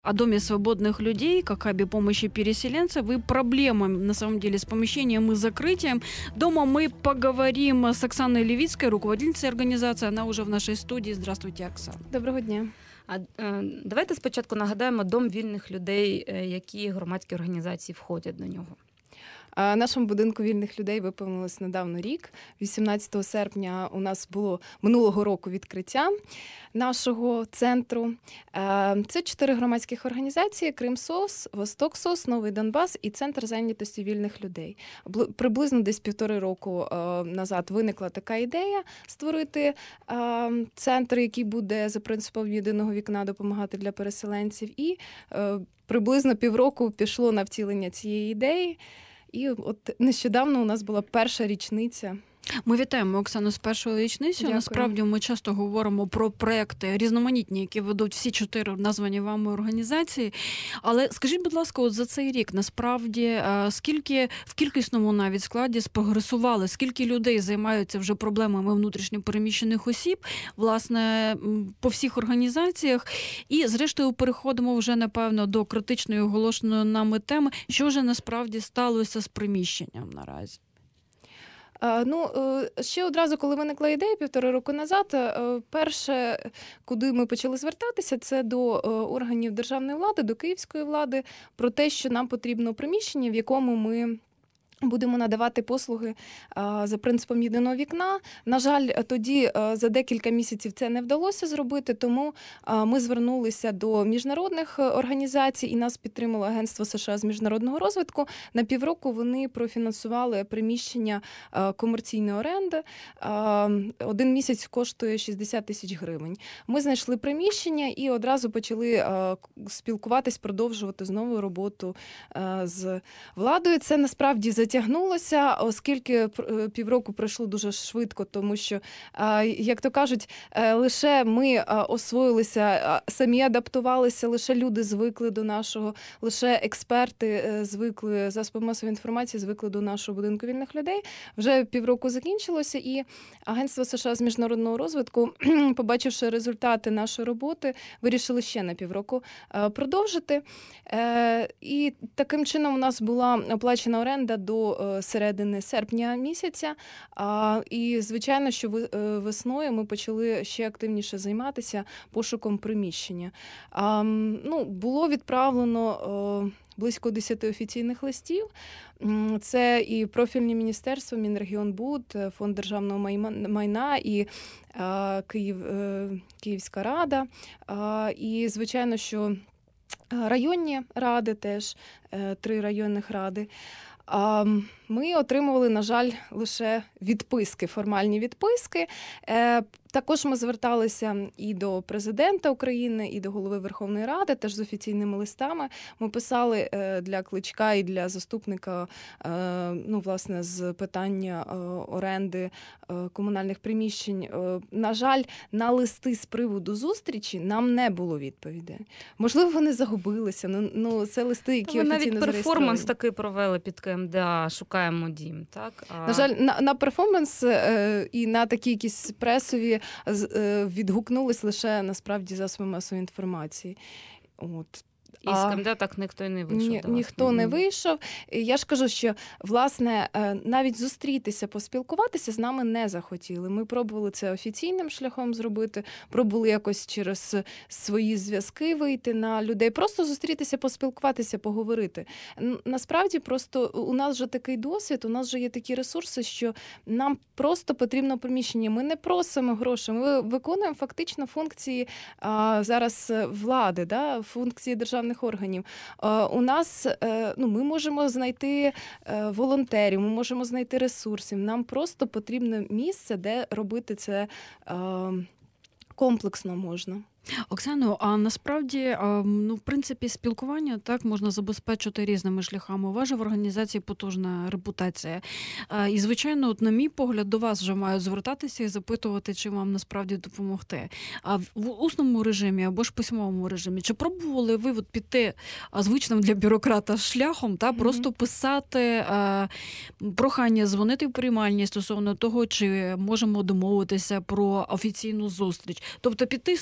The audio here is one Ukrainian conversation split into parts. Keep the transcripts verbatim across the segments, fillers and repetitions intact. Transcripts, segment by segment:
О Доме свободных людей, как об помощи переселенцев и проблемам, на самом деле, с помещением и закрытием. Дома мы поговорим с Оксаной Левицкой, руководительницей организации. Она уже в нашей студии. Здравствуйте, Оксана. Доброго дня. А е, давайте спочатку нагадаємо Дом вільних людей, е, які громадські організації входять до нього. Нашому будинку вільних людей виповнилось недавно рік. вісімнадцятого серпня у нас було минулого року відкриття нашого центру. Це чотири громадських організації: Кримсос, Востоксос, Новий Донбас і Центр зайнятості вільних людей. Приблизно десь півтори року назад виникла така ідея створити центр, який буде за принципом єдиного вікна допомагати для переселенців. І приблизно півроку пішло на втілення цієї ідеї. І от нещодавно у нас була перша річниця. Ми вітаємо Оксану з першою річницею. Дякую. Насправді ми часто говоримо про проекти різноманітні, які ведуть всі чотири названі вами організації. Але скажіть, будь ласка, от за цей рік насправді скільки в кількісному навіть складі спрогресували, скільки людей займаються вже проблемами внутрішньо переміщених осіб, власне, по всіх організаціях. І зрештою переходимо вже, напевно, до критичної оголошеної нами теми, що вже насправді сталося з приміщенням наразі. Ну, ще одразу, коли виникла ідея півтори року назад, перше, куди ми почали звертатися, це до органів державної влади, до київської влади, про те, що нам потрібно приміщення, в якому ми будемо надавати послуги за принципом єдиного вікна. На жаль, тоді за декілька місяців це не вдалося зробити, тому ми звернулися до міжнародних організацій, і нас підтримало Агентство США з міжнародного розвитку. На півроку вони профінансували приміщення комерційної оренди. Один місяць коштує шістдесят тисяч гривень. Ми знайшли приміщення і одразу почали спілкуватись, продовжувати знову роботу з владою. Це насправді за Тягнулося, оскільки півроку пройшло дуже швидко, тому що, як то кажуть, лише ми освоїлися, самі адаптувалися, лише люди звикли до нашого, лише експерти звикли, засоби масової інформації звикли до нашого будинку вільних людей. Вже півроку закінчилося, і Агентство США з міжнародного розвитку, побачивши результати нашої роботи, вирішили ще на півроку продовжити. І таким чином у нас була оплачена оренда до середини серпня місяця. І, звичайно, що весною ми почали ще активніше займатися пошуком приміщення. Ну, було відправлено близько десяти офіційних листів. Це і профільні міністерства, Мінрегіонбуд, Фонд державного майна, і Київ, Київська рада. І, звичайно, що районні ради теж, три районних ради. Ми отримували, на жаль, лише відписки, формальні відписки. Також ми зверталися і до президента України, і до голови Верховної Ради, теж з офіційними листами. Ми писали для Кличка і для заступника, ну, власне, з питання оренди комунальних приміщень. На жаль, на листи з приводу зустрічі нам не було відповідей. Можливо, вони загубилися. Ну, це листи, які ви офіційно навіть зареєстровані. Перформанс такий провели під КМДА «Шукаємо дім», так? А... На жаль, на, на перформанс е, і на такі якісь пресові е, відгукнулись лише, насправді, засоби масової інформації. От. І з КМДА так ніхто і не вийшов. Ні, ніхто не вийшов. Я ж кажу, що, власне, навіть зустрітися, поспілкуватися з нами не захотіли. Ми пробували це офіційним шляхом зробити, пробували якось через свої зв'язки вийти на людей, просто зустрітися, поспілкуватися, поговорити. Насправді, просто у нас вже такий досвід, у нас вже є такі ресурси, що нам просто потрібно приміщення. Ми не просимо грошей, ми виконуємо фактично функції а, зараз влади, да, функції державної органів. У нас, ну, ми можемо знайти волонтерів, ми можемо знайти ресурсів. Нам просто потрібне місце, де робити це комплексно можна. Оксано, а насправді, ну, в принципі, спілкування так можна забезпечити різними шляхами. У вас же в організації потужна репутація. І, звичайно, от, на мій погляд, до вас вже мають звертатися і запитувати, чи вам насправді допомогти. А в усному режимі або ж письмовому режимі, чи пробували ви от піти звичним для бюрократа шляхом, та, просто mm-hmm. писати а, прохання, дзвонити в приймальні стосовно того, чи можемо домовитися про офіційну зустріч? Тобто піти суто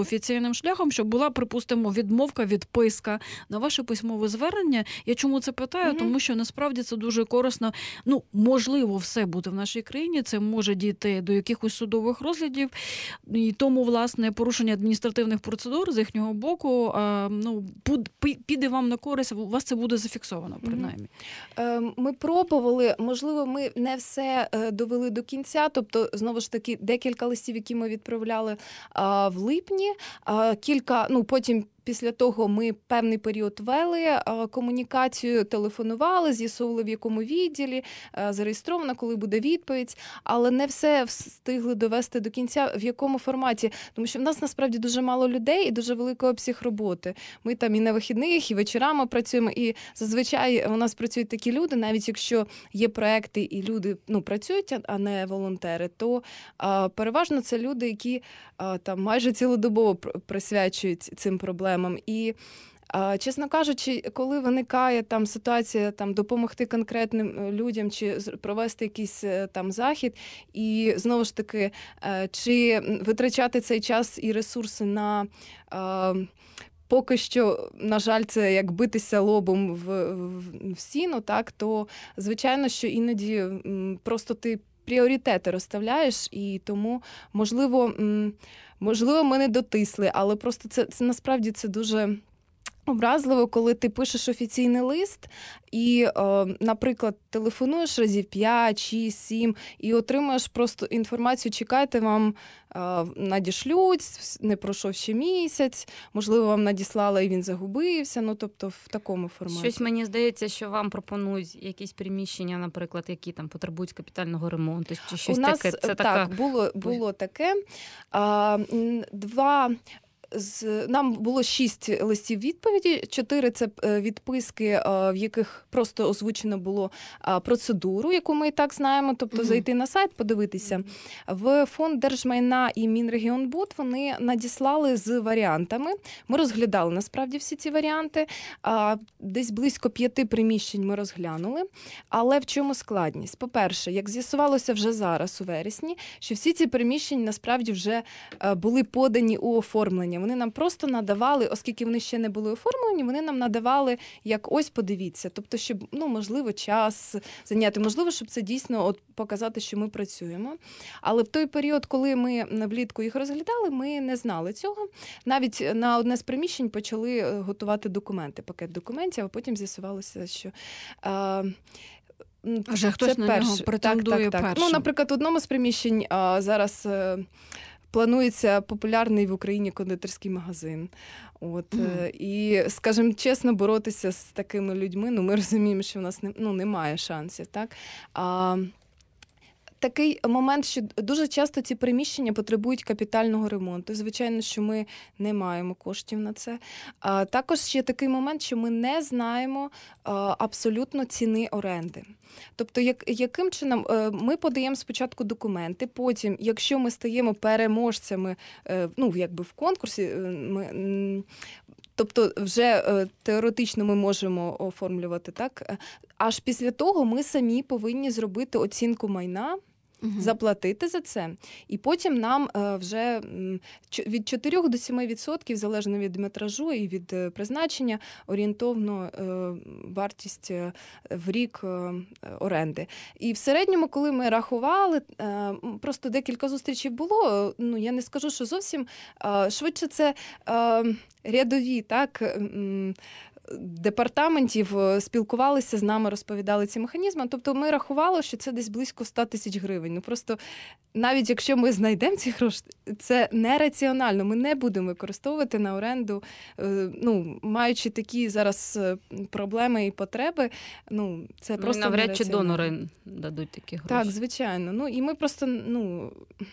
офіційним шляхом, щоб була, припустимо, відмовка, відписка на ваше письмове звернення. Я чому це питаю? Мгм. Тому що насправді це дуже корисно. Ну, можливо, все буде в нашій країні, це може дійти до якихось судових розглядів, і тому, власне, порушення адміністративних процедур з їхнього боку, а, ну, пуд- пі- піде вам на користь, у вас це буде зафіксовано, принаймні. Е, Ми пробували, можливо, ми не все е, довели до кінця, тобто, знову ж таки, декілька листів, які ми відправляли а, в липні, а, кілька, ну, потім після того ми певний період вели а, комунікацію, телефонували, з'ясовували, в якому відділі, а, зареєстровано, коли буде відповідь, але не все встигли довести до кінця, в якому форматі, тому що в нас насправді дуже мало людей і дуже великий обсяг роботи. Ми там і на вихідних, і вечорами працюємо, і зазвичай у нас працюють такі люди, навіть якщо є проекти і люди, ну, працюють, а не волонтери, то а, переважно це люди, які а, там майже цілодобово пр- присвячують цим проблемам. І а, чесно кажучи, коли виникає там ситуація там допомогти конкретним е, людям чи з- провести якийсь е, там захід, і знову ж таки, е, чи витрачати цей час і ресурси на е, поки що, на жаль, це як битися лобом в, в, в сіно, так, то звичайно, що іноді м, просто ти пріоритети розставляєш, і тому, можливо, м, можливо, ми не дотисли, але просто це, це насправді це дуже образливо, коли ти пишеш офіційний лист і, е, наприклад, телефонуєш разів п'ять, шість, сім і отримуєш просто інформацію, чекайте, вам е, надішлють, не пройшов ще місяць, можливо, вам надіслали і він загубився, ну, тобто в такому форматі. Щось мені здається, що вам пропонують якісь приміщення, наприклад, які там потребують капітального ремонту, чи щось У нас таке. Це так, така... було, було таке. А, м, два... З нам було шість листів відповіді. Чотири це е, відписки, е, в яких просто озвучено було е, процедуру, яку ми і так знаємо. Тобто Мгм. зайти на сайт, подивитися. В фонд держмайна і Мінрегіонбуд вони надіслали з варіантами. Ми розглядали насправді всі ці варіанти. А, Десь близько п'яти приміщень ми розглянули. Але в чому складність? По-перше, як з'ясувалося вже зараз у вересні, що всі ці приміщення насправді вже е, були подані у оформлення. Вони нам просто надавали, оскільки вони ще не були оформлені, вони нам надавали як ось подивіться. Тобто, щоб, ну, можливо, час зайняти, можливо, щоб це дійсно от показати, що ми працюємо. Але в той період, коли ми влітку їх розглядали, ми не знали цього. Навіть на одне з приміщень почали готувати документи, пакет документів, а потім з'ясувалося, що а, Вже хтось це на перше. нього претендує так, так, так. першим. Ну, наприклад, в одному з приміщень а, зараз е, планується популярний в Україні кондитерський магазин. От, Мгм. е, і, скажімо чесно, боротися з такими людьми, ну, ми розуміємо, що в нас не, ну, немає шансів. Так? А, такий момент, що дуже часто ці приміщення потребують капітального ремонту. Звичайно, що ми не маємо коштів на це. А також ще такий момент, що ми не знаємо а, абсолютно ціни оренди. Тобто, як, яким чином е, ми подаємо спочатку документи, потім, якщо ми стаємо переможцями, е, ну, якби в конкурсі, е, ми, м, тобто вже е, теоретично ми можемо оформлювати, так? Е, Аж після того ми самі повинні зробити оцінку майна, Мгм. заплатити за це, і потім нам е, вже м, чо- від чотирьох до семи відсотків, залежно від метражу і від е, призначення, орієнтовно е, вартість е, в рік е, оренди. І в середньому, коли ми рахували, е, м, просто декілька зустрічей було, е, ну, я не скажу, що зовсім, е, швидше це е, рядові, так, м, департаментів е, спілкувалися з нами, розповідали ці механізми. Тобто ми рахували, що це десь близько сто тисяч гривень. Ну просто навіть якщо ми знайдемо ці гроші, це нераціонально. Ми не будемо використовувати на оренду, е, ну, маючи такі зараз е, проблеми і потреби. Ну, це Ну, і просто навряд чи нераціонально. донори дадуть такі гроші. Так, звичайно. Ну і ми просто, ну.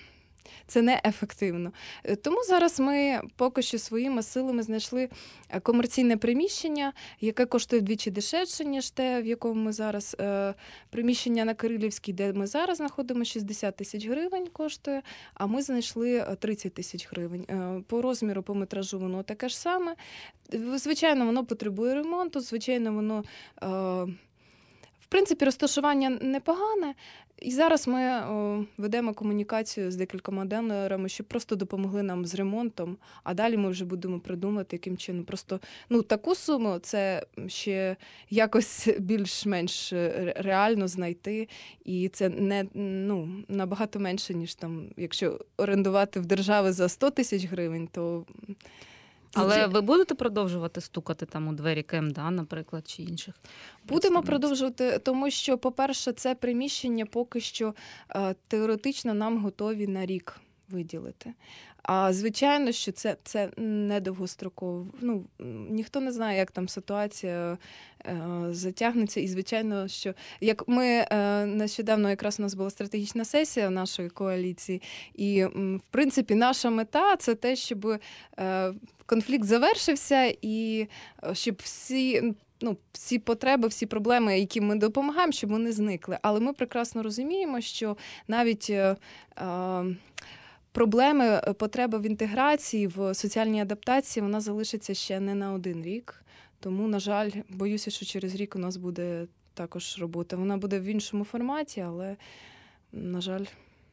Це неефективно. Е, Тому зараз ми поки що своїми силами знайшли е, комерційне приміщення, яке коштує вдвічі дешевше, ніж те, в якому ми зараз. Е, Приміщення на Кирилівській, де ми зараз знаходимо, шістдесят тисяч гривень коштує, а ми знайшли е, тридцять тисяч гривень. Е, По розміру, по метражу воно таке ж саме. Е, Звичайно, воно потребує ремонту, звичайно, воно... е, В принципі, розташування непогане. І зараз ми о, ведемо комунікацію з декількома донорами, щоб просто допомогли нам з ремонтом, а далі ми вже будемо придумати, яким чином. Просто ну, таку суму це ще якось більш-менш реально знайти, і це не ну, набагато менше, ніж там, якщо орендувати в держави за сто тисяч гривень, то... Але ви будете продовжувати стукати там у двері КМДА, наприклад, чи інших? Будемо продовжувати, тому що, по-перше, це приміщення поки що е, теоретично нам готові на рік виділити. А звичайно, що це, це не довгостроково. Ну, ніхто не знає, як там ситуація е, затягнеться. І, звичайно, що як ми е, нещодавно, якраз у нас була стратегічна сесія нашої коаліції, і, м, в принципі, наша мета – це те, щоб е, конфлікт завершився і щоб всі... Ну, всі потреби, всі проблеми, які ми допомагаємо, щоб вони зникли. Але ми прекрасно розуміємо, що навіть е, е, проблеми, потреба в інтеграції, в соціальній адаптації, вона залишиться ще не на один рік. Тому, на жаль, боюся, що через рік у нас буде також робота. Вона буде в іншому форматі, але, на жаль...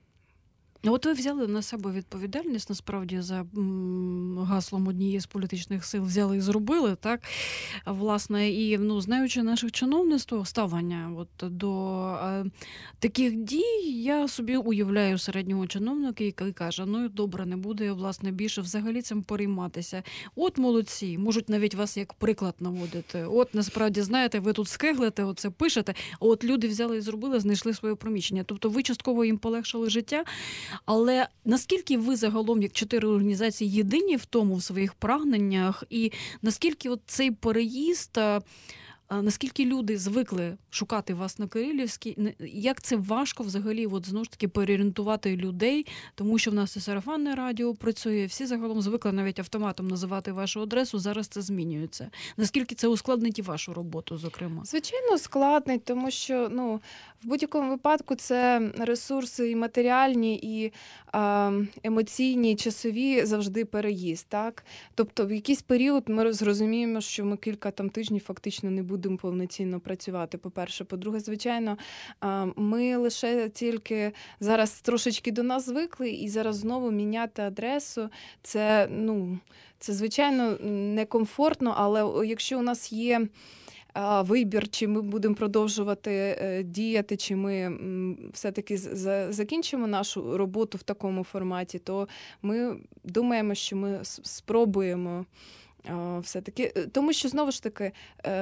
От ви взяли на себе відповідальність, насправді, за м, гаслом однієї з політичних сил взяли і зробили, так? Власне, і, ну, знаючи наших чиновництво, ставлення от, до е, таких дій, я собі уявляю середнього чиновника, який каже, ну, добре, не буде, власне, більше взагалі цим перейматися. От молодці, можуть навіть вас як приклад наводити. От, насправді, знаєте, ви тут скиглите, оце пишете, а от люди взяли і зробили, знайшли своє приміщення. Тобто ви частково їм полегшили життя. Але наскільки ви загалом, як чотири організації, єдині в тому, в своїх прагненнях, і наскільки от цей переїзд, наскільки люди звикли шукати вас на Кирилівській, як це важко взагалі, от, знову ж таки, переорієнтувати людей, тому що в нас і сарафанне радіо працює, всі загалом звикли навіть автоматом називати вашу адресу, зараз це змінюється. Наскільки це ускладнить і вашу роботу, зокрема? Звичайно, ускладнить, тому що, ну, в будь-якому випадку це ресурси і матеріальні, і а, емоційні, і часові завжди переїзд, так? Тобто в якийсь період ми зрозуміємо, що ми кілька там тижнів фактично не будемо повноцінно працювати, по-перше. По-друге, звичайно, а, ми лише тільки зараз трошечки до нас звикли, і зараз знову міняти адресу, це, ну, це, звичайно, некомфортно, але якщо у нас є вибір, чи ми будемо продовжувати діяти, чи ми все-таки закінчимо нашу роботу в такому форматі, то ми думаємо, що ми спробуємо все-таки. Тому що, знову ж таки,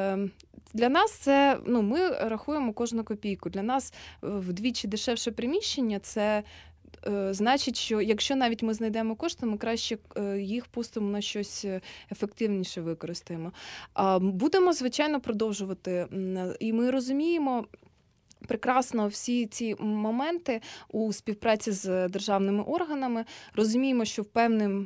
для нас це, ну, ми рахуємо кожну копійку. Для нас вдвічі дешевше приміщення – це значить, що якщо навіть ми знайдемо кошти, ми краще їх пустимо на щось ефективніше використаємо. Будемо, звичайно, продовжувати. І ми розуміємо прекрасно всі ці моменти у співпраці з державними органами. Розуміємо, що в певним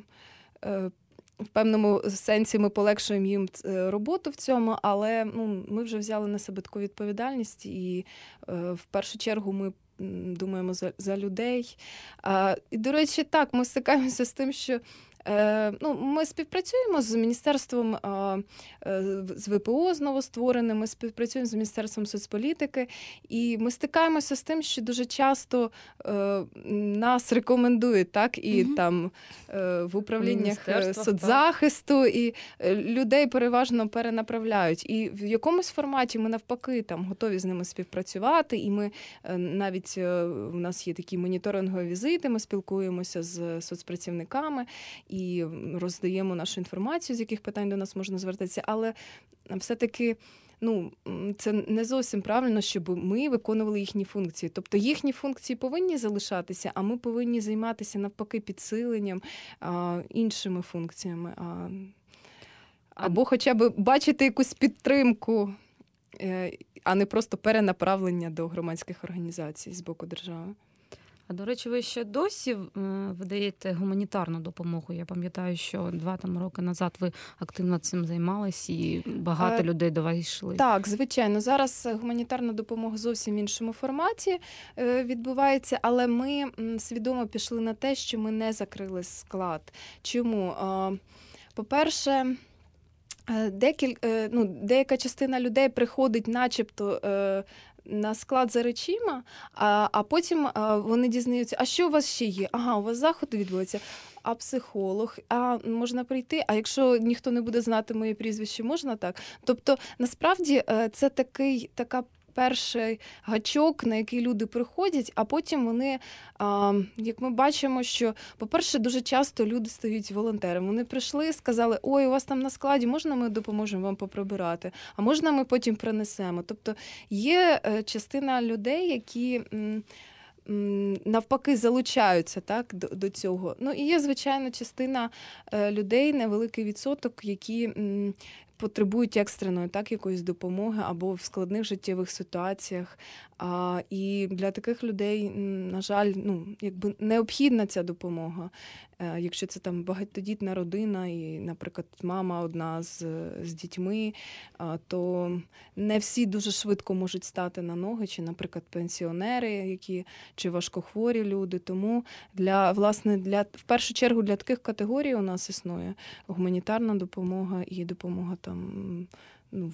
В певному сенсі ми полегшуємо їм роботу в цьому, але, ну, ми вже взяли на себе таку відповідальність, і в першу чергу ми думаємо за, за людей. А, і, до речі, так, ми стикаємося з тим, що е, ну, ми співпрацюємо з Міністерством, е, з ВПО з новоствореним, ми співпрацюємо з Міністерством соцполітики, і ми стикаємося з тим, що дуже часто е, нас рекомендують, так, і Угу. там е, в управліннях соцзахисту, так. І людей переважно перенаправляють. І в якомусь форматі ми навпаки там готові з ними співпрацювати, і ми навіть, у нас є такі моніторингові візити, ми спілкуємося з соцпрацівниками і роздаємо нашу інформацію, з яких питань до нас можна звертатися, але все-таки, ну, це не зовсім правильно, щоб ми виконували їхні функції. Тобто їхні функції повинні залишатися, а ми повинні займатися навпаки підсиленням, а, іншими функціями. А, або хоча б бачити якусь підтримку, а не просто перенаправлення до громадських організацій з боку держави. А, до речі, ви ще досі видаєте гуманітарну допомогу? Я пам'ятаю, що два там роки назад ви активно цим займались і багато а, людей до вас йшли. Так, звичайно. Зараз гуманітарна допомога зовсім в іншому форматі відбувається, але ми свідомо пішли на те, що ми не закрили склад. Чому? По-перше, Декіль, ну, деяка частина людей приходить начебто на склад за речима, а, а потім а, вони дізнаються, а що у вас ще є? Ага, у вас заходи відбуваються. А психолог, а можна прийти, а якщо ніхто не буде знати моє прізвище, можна так? Тобто, насправді, це такий, така перший гачок, на який люди приходять, а потім вони, як ми бачимо, що, по-перше, дуже часто люди стають волонтерами. Вони прийшли, сказали, ой, у вас там на складі, можна ми допоможемо вам поприбирати? А можна ми потім принесемо? Тобто є частина людей, які навпаки залучаються, так, до, до цього. Ну і є, звичайно, частина людей, невеликий відсоток, які потребують екстреної, так, якоїсь допомоги або в складних життєвих ситуаціях. А, і для таких людей, на жаль, ну, якби необхідна ця допомога. Е, якщо це там багатодітна родина і, наприклад, мама одна з, з дітьми, а, то не всі дуже швидко можуть стати на ноги, чи, наприклад, пенсіонери, які, чи важкохворі люди. Тому для, власне, для, в першу чергу для таких категорій у нас існує гуманітарна допомога і допомога там, ну,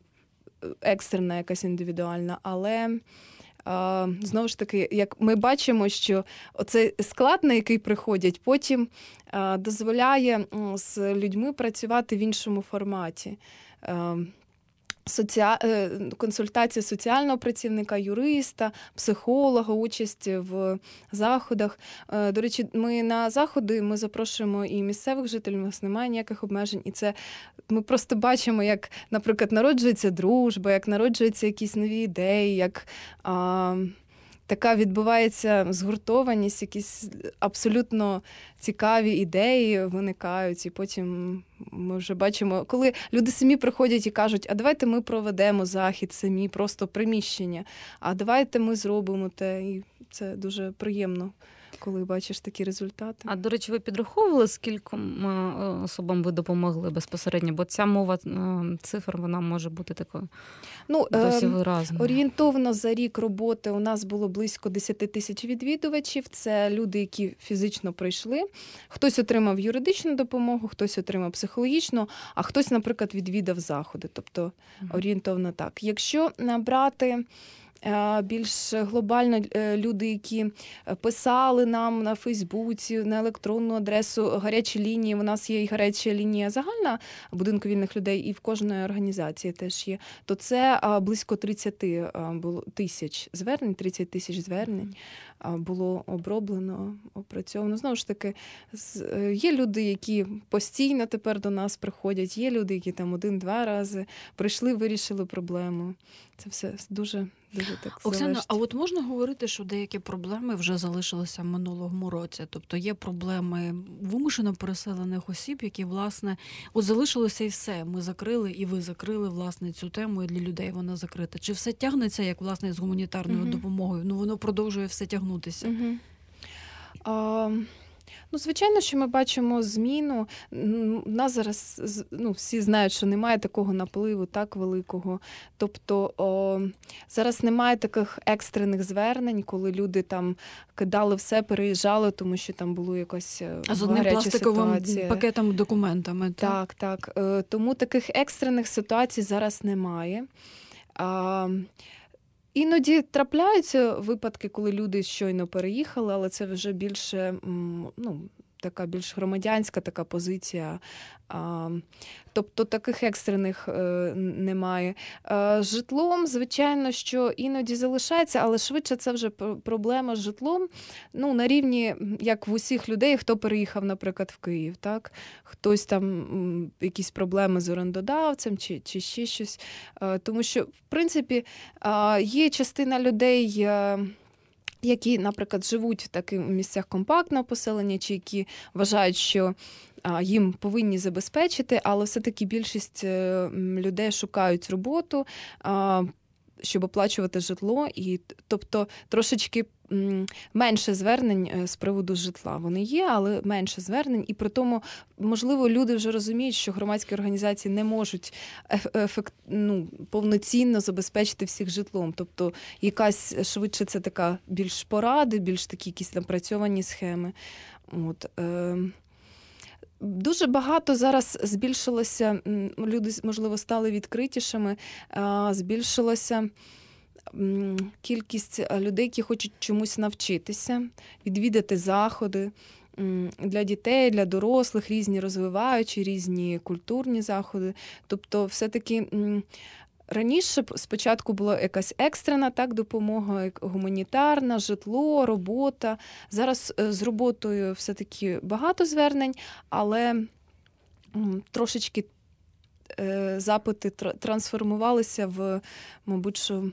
екстрена, якась індивідуальна, але а, знову ж таки, як ми бачимо, що оцей склад, на який приходять, потім а, дозволяє з людьми працювати в іншому форматі. А, Соціа... консультація соціального працівника, юриста, психолога, участь в заходах. До речі, ми на заходи ми запрошуємо і місцевих жителів, у нас немає ніяких обмежень. І це ми просто бачимо, як, наприклад, народжується дружба, як народжуються якісь нові ідеї, як а, така відбувається згуртованість, якісь абсолютно цікаві ідеї виникають, і потім ми вже бачимо, коли люди самі приходять і кажуть, а давайте ми проведемо захід самі, просто приміщення, а давайте ми зробимо те, і це дуже приємно, коли бачиш такі результати. А, до речі, ви підраховували, скільком особам ви допомогли безпосередньо? Бо ця мова цифр, вона може бути такою ну, досі виразною. Орієнтовно за рік роботи у нас було близько десять тисяч відвідувачів. Це люди, які фізично прийшли. Хтось отримав юридичну допомогу, хтось отримав психологічну, а хтось, наприклад, відвідав заходи. Тобто орієнтовно так. Якщо набрати більш глобально люди, які писали нам на Фейсбуці, на електронну адресу, гарячі лінії. У нас є і гаряча лінія загальна будинку вільних людей, і в кожної організації теж є. То це близько тридцять тисяч звернень, тридцять тисяч звернень було оброблено, опрацьовано. Знову ж таки, є люди, які постійно тепер до нас приходять, є люди, які там один-два рази прийшли, вирішили проблему. Це все дуже, дуже так Оксана, залежить. а от можна говорити, що деякі проблеми вже залишилися в минулому році? Тобто є проблеми вимушено переселених осіб, які, власне, от залишилося і все. Ми закрили, і ви закрили, власне, цю тему, і для людей вона закрита. Чи все тягнеться, як, власне, з гуманітарною угу. допомогою? Ну, воно продовжує все тягнутися. Угу. А... Ну, звичайно, що ми бачимо зміну. У нас зараз, ну, всі знають, що немає такого напливу так великого. Тобто о, зараз немає таких екстрених звернень, коли люди там кидали все, переїжджали, тому що там було якась а з одним пластиковим ситуація. пакетом документами. Так, так. так. Тому таких екстрених ситуацій зараз немає. А, Іноді трапляються випадки, коли люди щойно переїхали, але це вже більше, ну, така більш громадянська така позиція. Тобто таких екстрених немає. З житлом, звичайно, що іноді залишається, але швидше це вже проблема з житлом. Ну, на рівні, як в усіх людей, хто переїхав, наприклад, в Київ. Так? Хтось там, якісь проблеми з орендодавцем чи, чи ще щось. Тому що, в принципі, є частина людей, які, наприклад, живуть в таких місцях компактного поселення, чи які вважають, що їм повинні забезпечити, але все-таки більшість людей шукають роботу, щоб оплачувати житло, і тобто трошечки менше звернень з приводу житла. Вони є, але менше звернень, і при тому, можливо, люди вже розуміють, що громадські організації не можуть ефект, ну, повноцінно забезпечити всіх житлом. Тобто якась швидше це така більш поради, більш такі якісь напрацьовані схеми. От, е- Дуже багато зараз збільшилося, м, люди, можливо, стали відкритішими, а, збільшилося м, кількість е, людей, які хочуть чомусь навчитися, відвідати заходи м, для дітей, для дорослих, різні розвиваючі, різні культурні заходи. Тобто, все-таки м, раніше п- спочатку була якась екстрена так, допомога, як гуманітарна, житло, робота. Зараз е, з роботою все-таки багато звернень, але м, трошечки е, запити тр- трансформувалися в, мабуть, що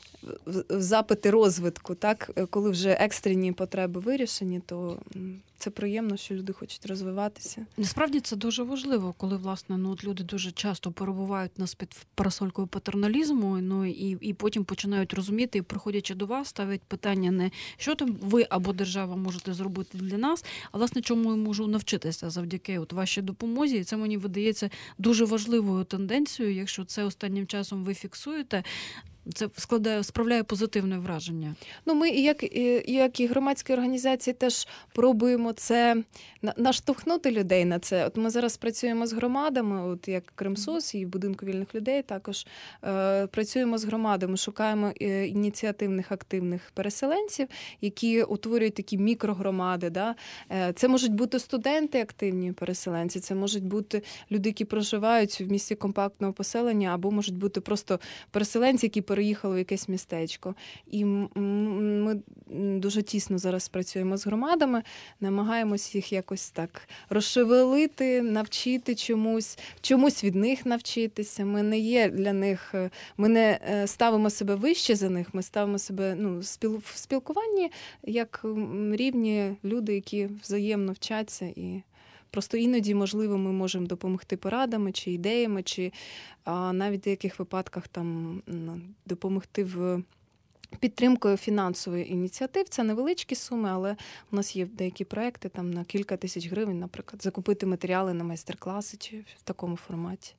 в в запити розвитку. Так? Е, Коли вже екстрені потреби вирішені, то м, це приємно, що люди хочуть розвиватися. Насправді це дуже важливо, коли власне ну от люди дуже часто перебувають нас під парасолькою патерналізму, ну і, і потім починають розуміти, і приходячи до вас, ставлять питання не що там ви або держава можете зробити для нас, а власне чому я можу навчитися завдяки от вашій допомозі. І це мені видається дуже важливою тенденцією, якщо це останнім часом ви фіксуєте. Це складає справляє позитивне враження. Ну, ми, і як, і, як і громадські організації, теж пробуємо це на- наштовхнути людей на це. От ми зараз працюємо з громадами, от як Кримсос і будинку вільних людей також е, працюємо з громадами, шукаємо е, ініціативних активних переселенців, які утворюють такі мікрогромади. Да? Е, це можуть бути студенти активні переселенці, це можуть бути люди, які проживають в місті компактного поселення, або можуть бути просто переселенці, які переїхали в якесь містечко. І м- м- ми дуже тісно зараз працюємо з громадами, намагаємось їх якось так розшевелити, навчити чомусь, чомусь від них навчитися. Ми не є для них, е, ми не е, ставимо себе вище за них, ми ставимо себе ну, спіл- в спілкуванні як м, рівні люди, які взаємно вчаться і просто іноді, можливо, ми можемо допомогти порадами чи ідеями, чи а, навіть в деяких випадках там ну, допомогти в підтримкою фінансової ініціатив. Це невеличкі суми, але у нас є деякі проекти там на кілька тисяч гривень, наприклад, закупити матеріали на майстер-класи чи в такому форматі.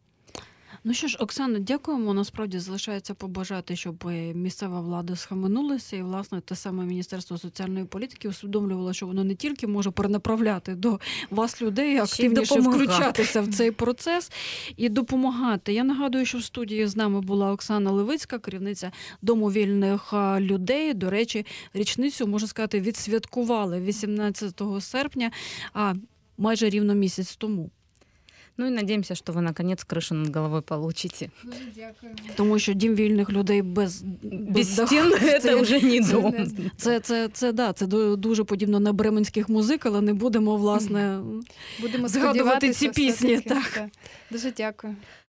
Ну що ж, Оксана, дякуємо. Насправді залишається побажати, щоб місцева влада схаменулася, і, власне, те саме Міністерство соціальної політики усвідомлювало, що воно не тільки може перенаправляти до вас людей, а Ще й активніше допомагати. включатися в цей процес і допомагати. Я нагадую, що в студії з нами була Оксана Левицька, керівниця Дому вільних а, людей. До речі, річницю, можна сказати, відсвяткували вісімнадцятого серпня, а майже рівно місяць тому. Ну и надеемся, что вы наконец крышу над головой получите. Дуже дякую. Тому що дім вільних людей без, Без даху стен – це- это уже не це дом. не- Це, це, це, да, це ду- дуже подібно на бременських музик, але не будемо, власне, Будемо згадувати ці сподіватися, пісні, все-таки. так. Так. Дуже дякую.